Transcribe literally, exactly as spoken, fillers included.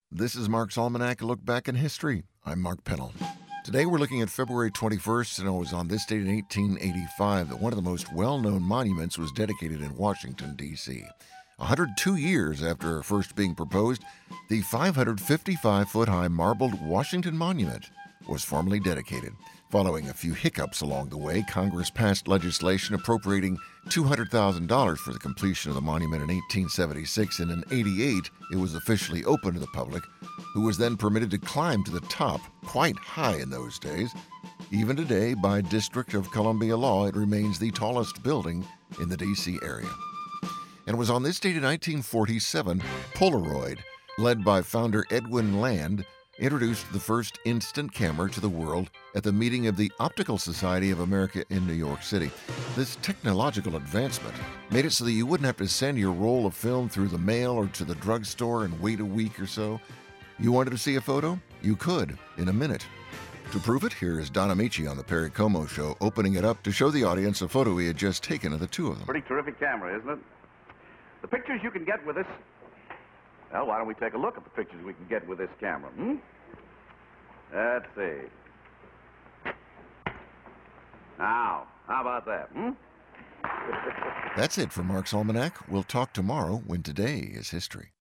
This is Mark's Almanac, a look back in history. I'm Mark Pennell. Today we're looking at February twenty-first, and it was on this date in eighteen eighty-five that one of the most well-known monuments was dedicated in Washington, D C one hundred two years after first being proposed, the five hundred fifty-five foot high marbled Washington Monument was formally dedicated. Following a few hiccups along the way, Congress passed legislation appropriating two hundred thousand dollars for the completion of the monument in eighteen seventy-six, and in eighty-eight it was officially open to the public, who was then permitted to climb to the top, quite high in those days. Even today, by District of Columbia law, it remains the tallest building in the D C area. And it was on this date in nineteen forty-seven, Polaroid, led by founder Edwin Land, introduced the first instant camera to the world at the meeting of the Optical Society of America in New York City. This technological advancement made it so that you wouldn't have to send your roll of film through the mail or to the drugstore and wait a week or so. You wanted to see a photo? You could in a minute. To prove it, here is Don Amici on the Perry Como Show, opening it up to show the audience a photo he had just taken of the two of them. Pretty terrific camera, isn't it? The pictures you can get with this... Well, why don't we take a look at the pictures we can get with this camera, hmm? Let's see. Now, how about that, hmm? That's it for Mark's Almanac. We'll talk tomorrow when today is history.